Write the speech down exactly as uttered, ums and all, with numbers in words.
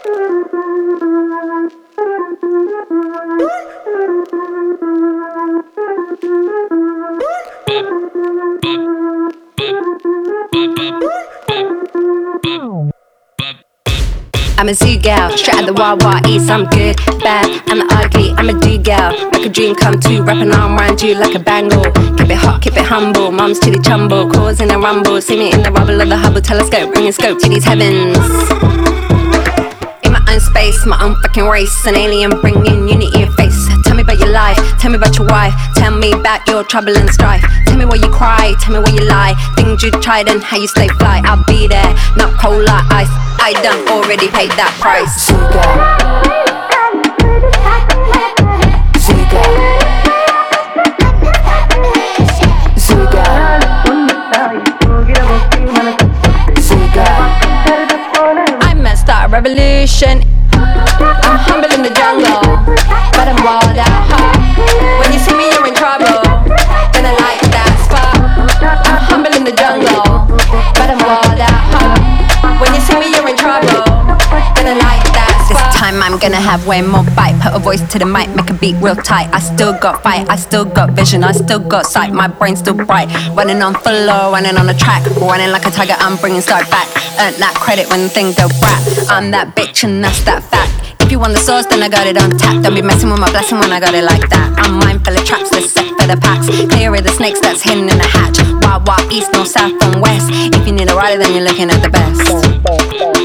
I'm a zoo gal, straight out the Wild Wild East. I'm good, bad, and the ugly. I'm a do gal, make a dream come true. Rapping arm around you like a bangle. Keep it hot, keep it humble. Mom's chitty chumble, causing a rumble. See me in the rubble of the Hubble telescope, bringing scope to these heavens. In my own space, my own fucking race. An alien bringing unity in face. Tell me about your life, tell me about your wife. Tell me about your trouble and strife. Tell me why you cry, tell me why you lie. Things you tried and how you stay fly. I'll be there, not cold like ice. I done already paid that price. Zika. Zika. Zika. Zika. I must start a revolution. I'm humble in the jungle, but I'm wild at heart. When you see me, you're in trouble. Then I like that spot. I'm humble in the jungle, but I'm wild at heart. When you see me, you're in trouble. Then I like that spot. This time I'm gonna have way more bite. Put a voice to the mic, make a beat real tight. I still got fight, I still got vision, I still got sight. My brain's still bright. Running on full low, running on the track. Running like a tiger, I'm bringing start back. Earn that credit when things go rap. I'm that bitch and that's that fact. If you want the sauce, then I got it on tap. Don't be messing with my blessing when I got it like that. I'm mindful of traps, let's set for the packs. Clear of the snakes that's hidden in the hatch. Wild, wild, east, north, south, and west. If you need a rider, then you're looking at the best.